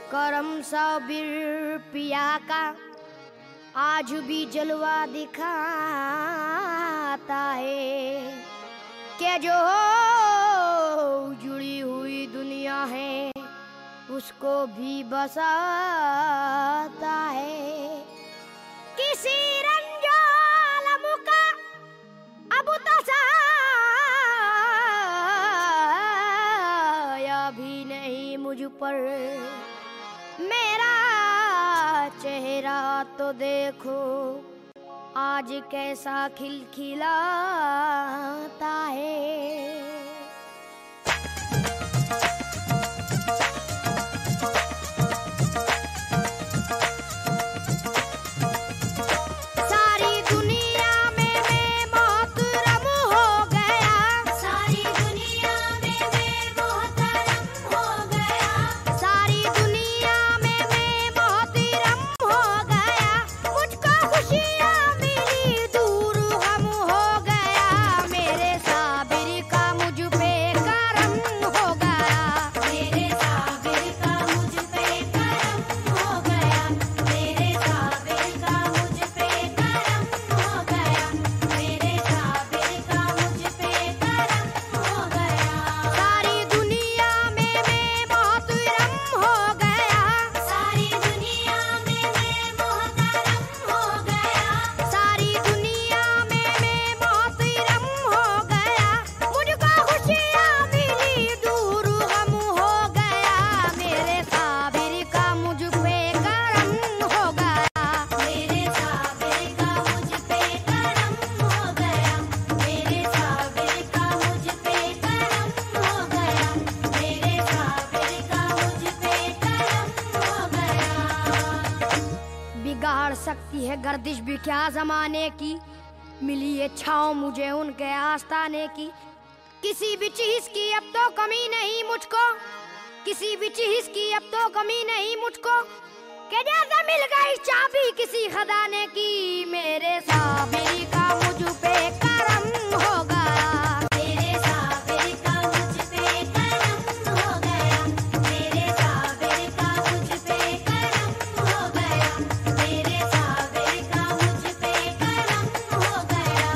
करम साबिर पिया का आज भी जलवा दिखाता है कि जो जुड़ी हुई दुनिया है उसको भी बसाता है। किसी रंजालम का अब तसाया भी नहीं मुझ पर, मेरा चेहरा तो देखो आज कैसा खिलखिलाता है। सकती है गर्दिश भी क्या जमाने की, मिली ये छाँव मुझे उनके आस्ताने की। किसी भी चीज की अब तो कमी नहीं मुझको, किसी भी चीज की अब तो कमी नहीं मुझको, कि जैसे मिल गई चाबी किसी खजाने की। मेरे साबिर का मुझ पे करम हो गया, मेरे साबिर का मुझ पे करम हो गया, मेरे साबिर का मुझ पे करम हो गया, मेरे साबिर का मुझ पे करम हो गया।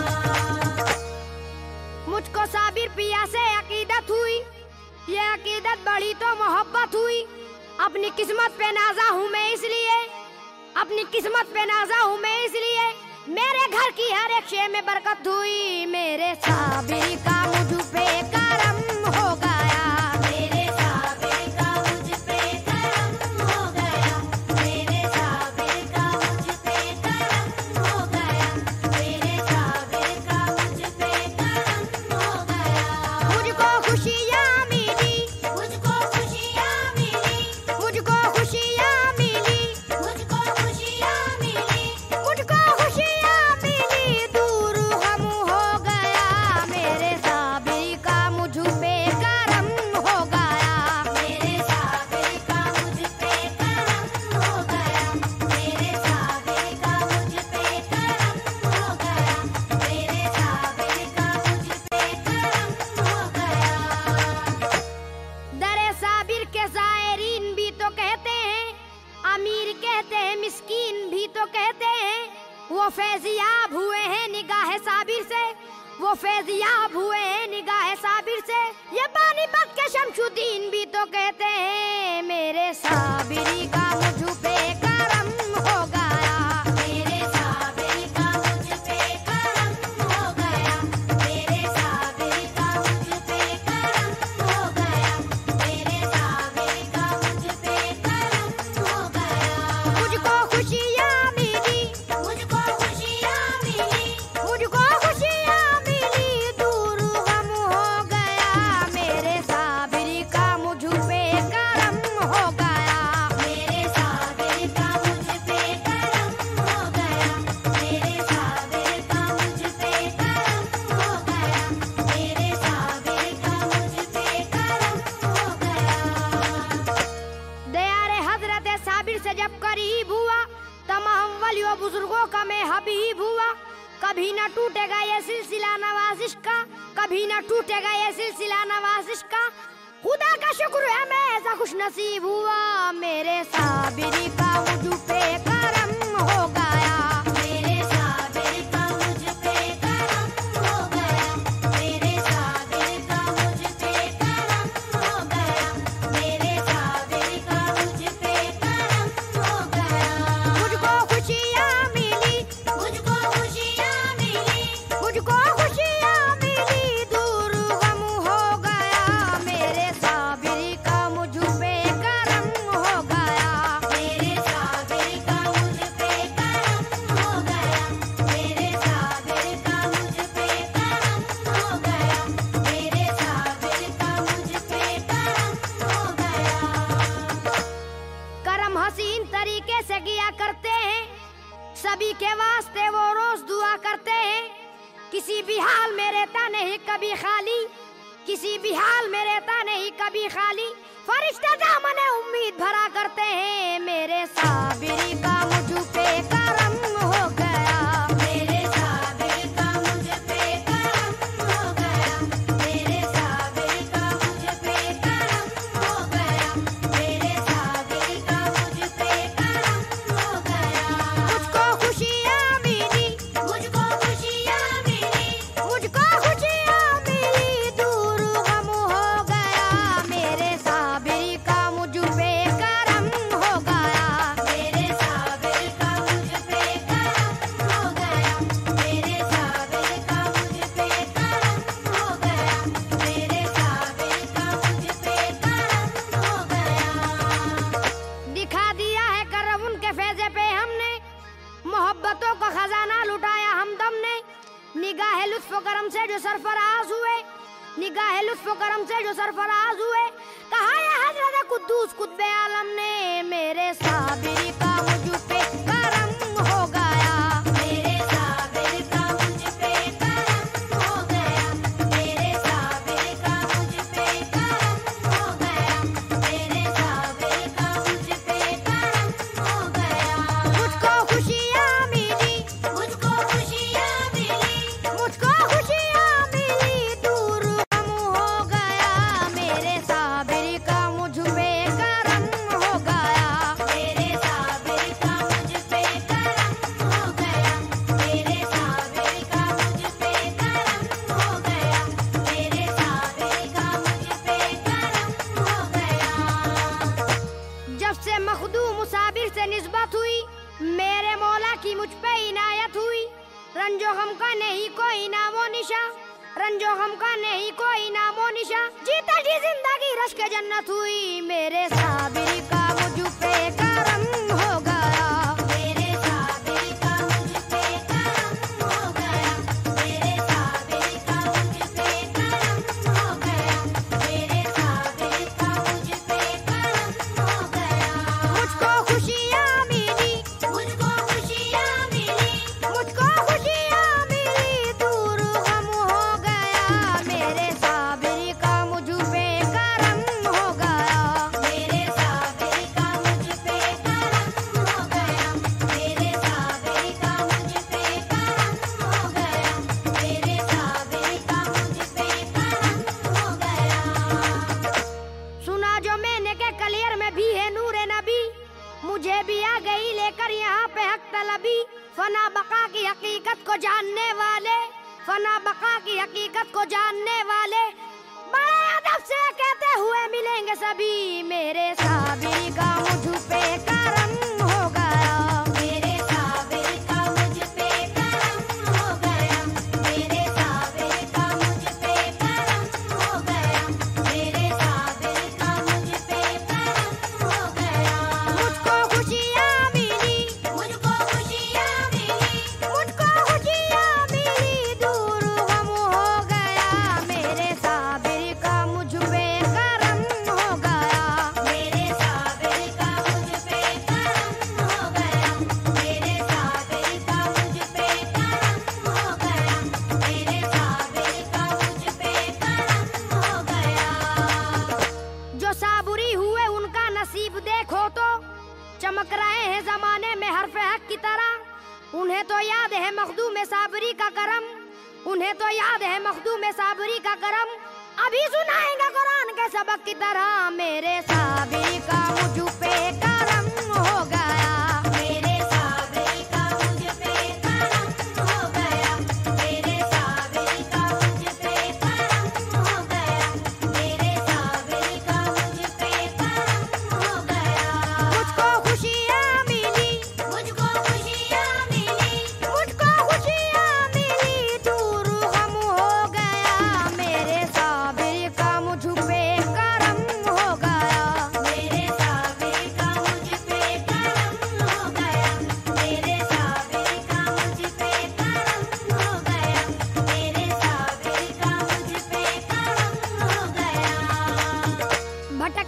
मुझको साबिर पिया से अकीदत हुई, ये अकीदत बढ़ी तो मोहब्बत हुई। अपनी किस्मत पे नाज़ा हूँ मैं इसलिए, अपनी किस्मत पे नाज़ा हूँ मैं इसलिए, मेरे घर की हर एक शे में बरकत हुई। मेरे साबिर का मुझ पे करम हो गया, मेरे साबिर का मुझ पे करम हो गया, मेरे साबिर का मुझ पे करम हो गया, मेरे साबिर का मुझ पे करम हो गया। मुझको खुशियाँ मिली, मुझको खुशियाँ मिली, मुझको खुशियाँ मिली, मुझको खुशियाँ मिली, मुझको खुशियाँ मिली, दूर गम हो गया। मेरे साबिर का मुझ पे करम हो गया, मेरे साबिर का मुझ पे करम हो गया, मेरे साबिर का मुझ पे करम हो गया, मेरे साबिर का मुझ पे करम हो गया। दरे साबिर के ज़ायरीन भी तो कहते हैं, अमीर कहते हैं, मिस्कीन भी तो कहते हैं। वो फैज़याब हुए हैं निगाह साबिर से, वो फैज़याब हुए हैं निगाह साबिर से। ये पानीपत के शमशुद्दीन भी तो कहते हैं। मेरे साबिर का मुझ पे करम हो गया, मेरे साबिर का मुझ पे करम हो गया, मेरे साबिर का मुझ पे करम हो गया, मेरे साबिर का मुझ पे करम हो गया। मुझको खुशियाँ मिली, मुझको खुशियाँ मिली, मुझको खुशियाँ मिली, दूर गम हो गया। मेरे साबिर का मुझ पे करम हो गया, मेरे साबिर का मुझ पे करम हो गया, मेरे साबिर का मुझ पे करम हो गया, मेरे साबिर का मुझ पे करम हो गया। दयारे हजरत साबिर से जब करीब हुआ, तमाम वलियों बुजुर्गों का मैं हबीब हुआ। कभी न टूटेगा ये सिलसिला नवाजिश का, कभी न टूटेगा ये सिलसिला नवाजिश का। खुदा का शुक्र है मैं ऐसा खुश नसीब हुआ मेरे साबिरी का मुझ पे करम हो गया। मेरे साबिर का मुझ पे करम हो गया। मेरे साबिर का मुझ पे करम हो गया। मेरे साबिर का मुझ पे करम हो गया। मुझको खुशियाँ मिली, मुझको खुशियाँ मिली, मुझको खुशियाँ मिली, दूर गम हो गया। मेरे साबिर का मुझ पे करम हो गया। मेरे साबिर का मुझ पे करम हो गया। मेरे साबिर का मुझ पे करम हो गया। मेरे साबिर का मुझ पे करम हो गया। करम हसीन तरीके से किया करते हैं, सभी के वास्ते वो रोज दुआ करते हैं। किसी भी हाल में रहता नहीं कभी खाली, किसी भी हाल में रहता नहीं कभी खाली। फरिश्ता दामन उम्मीद भरा करते हैं। मेरे साबिरी का मुझ पे करम हो गया। मेरे साबिर का मुझ पे करम हो गया। मेरे साबिर का मुझ पे करम हो गया। मेरे साबिर का मुझ पे करम हो गया। मुझको खुशियाँ मिली, मुझको खुशियाँ मिली, मुझको खुशियाँ मिली, दूर गम हो गया। मेरे साबिर का मुझ पे करम हो गया। मेरे साबिर का मुझ पे करम हो गया। मेरे साबिर का मुझ पे करम हो गया। मेरे साबिर का मुझ पे करम हो गया। दिखा दिया है करम उनके फैज़े पे हमने, मोहब्बतों का खजाना लुटाया हमदम ने। निगाह लुत्फ़ करम से जो सरफराज हुए, निगाह लुत्फ़ करम से जो सरफराज हुए, कहा है हज़रत कुद्दूस कुत्बे आलम ने। मेरे साबिरी का मुझ पे करम हो गया। मेरे साबिर का मुझ पे करम हो गया। मेरे साबिर का मुझ पे करम हो गया। मेरे साबिर का मुझ पे करम हो गया। मुझको खुशियाँ मिली, मुझको खुशियाँ मिली, मुझको खुशियाँ मिली, दूर गम हो गया। मेरे साबिर का मुझ पे करम हो गया। मेरे साबिर का मुझ पे करम हो गया। मेरे साबिर का मुझ पे करम हो गया। मेरे साबिर का मुझ पे करम हो गया। जब से मखदूम साबिर से निस्बत हुई, मेरे मौला की मुझ पे इनायत हुई। रंजो गम का नहीं कोई नामो निशा, रंजो गम का नहीं कोई नामो निशा, जीता जी जिंदगी रश्क जन्नत हुई। मेरे साबिर का मुझ पे करम हो गया। मेरे साबिर का मुझ पे करम हो गया। मेरे साबिर का मुझ पे करम हो गया। मेरे साबिर का मुझ पे करम हो गया। मुझको खुशियाँ मिली, मुझको खुशियाँ मिली, मुझको खुशियाँ मिली, दूर गम हो गया। मेरे साबिर का मुझ पे करम हो गया। मेरे साबिर का मुझ पे करम हो गया। मेरे साबिर का मुझ पे करम हो गया। मेरे साबिर का मुझ पे करम हो गया। सुना जो मैंने के कलियर में भी है नूरे नबी, मुझे भी आ गई लेकर यहाँ पे हक तलबी। फना बका की हकीकत को जानने वाले, फना बका की हकीकत को जानने वाले, बड़े अदब से कहते हुए मिलेंगे सभी। मेरे साबिर का मुझ पे करम हो गया। मेरे साबिर का मुझ पे करम हो गया। मेरे साबिर का मुझ पे करम हो गया। मेरे साबिर का मुझ पे करम हो गया। मुझको खुशियाँ मिली, मुझको खुशियाँ मिली, मुझको खुशियाँ मिली, दूर गम हो गया। मेरे साबिर का मुझ पे करम हो गया। मेरे साबिर का मुझ पे करम हो गया। मेरे साबिर का मुझ पे करम हो गया। मेरे साबिर का मुझ पे करम हो गया। जो साबुरी हुए उनका नसीब देखो तो, चमक रहे हैं जमाने में हर्फ हक की तरह। उन्हें तो याद है मखदूम साबरी का करम, उन्हें तो याद है मखदूम साबरी का करम। अभी सुनाएगा कुरान के सबक की तरह। मेरे साबिर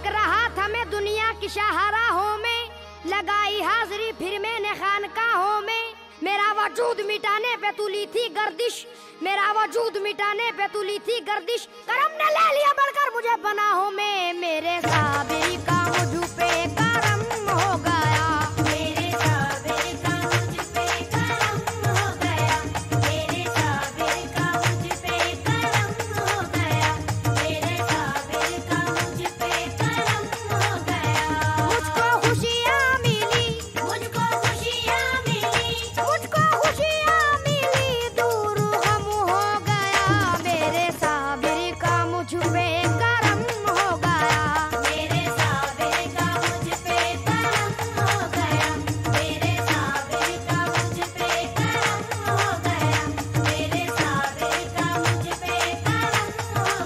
भटक रहा था मैं दुनिया की शाहराहों में, लगाई हाजिरी फिर मैंने खानकाहों में। मेरा वजूद मिटाने पे तुली थी गर्दिश, मेरा वजूद मिटाने पे तुली थी गर्दिश। करम ने ले लिया बढ़कर मुझे पनाहों में, मेरे साबिर का मुझ पे करम हो गया। मेरे साबिर का मुझ पे करम हो गया, मेरे साबिर का मुझ पे करम हो गया, मेरे साबिर का मुझ पे करम हो गया। मुझको खुशियाँ मिली, मुझको खुशियाँ मिली, मुझको खुशियाँ मिली, दूर गम हो गया। मेरे साबिर का मुझ पे करम हो गया, मेरे साबिर का मुझ पे करम हो गया, मेरे साबिर का मुझ पे करम हो गया, मेरे साबिर का मुझ पे करम हो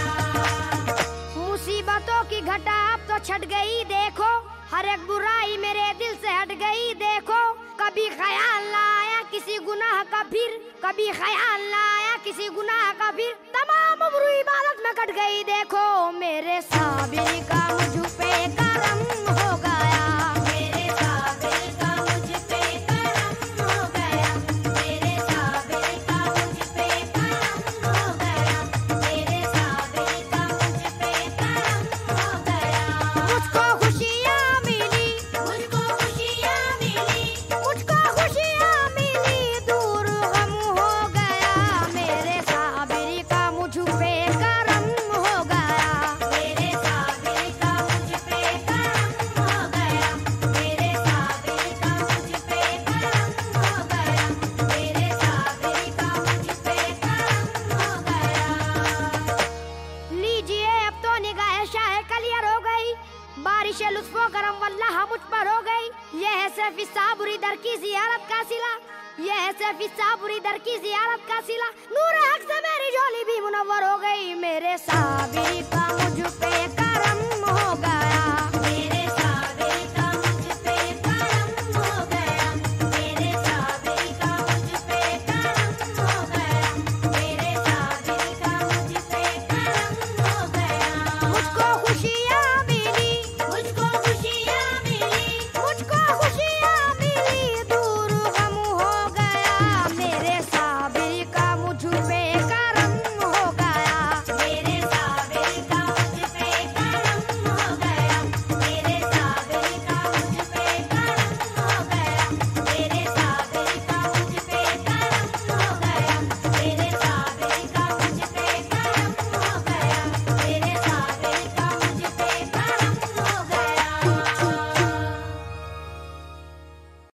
गया। मुसीबतों की घटा अब तो छट गई देखो, हर एक बुराई मेरे दिल से हट गई देखो। कभी ख्याल ना आया किसी गुनाह का फिर, कभी ख्याल ना आया किसी गुनाह का फिर, तमाम उम्र इबादत में कट गई देखो। मेरे साबिर का मुझ पे करम हो गया, मेरे साबिर का मुझ पे करम हो गया, मेरे साबिर का मुझ पे करम हो गया, मेरे साबिर का मुझ पे करम हो गया। मुझको खुशियाँ मिली, मुझको खुशियाँ मिली, मुझको खुशियाँ मिली, दूर गम हो गया। मेरे साबिर का मुझ पे करम हो गया, मेरे साबिर का मुझ पे करम हो गया, मेरे साबिर का मुझ पे करम हो गया, मेरे साबिर का मुझ पे करम हो गया। लीजिए अब तो निगाह शाह कलियर हो गई, बारिश लुत्फो करम वल्लाह मुझ पर हो गई। यह है सैफी साबुरी दर की जियारत का सिला, यह है सैफी साबुरी दर की जियारत का सिला। नूर हक से मेरी झोली भी मुनव्वर हो गई, मेरे साबिर का मुझ पे करम हो गया।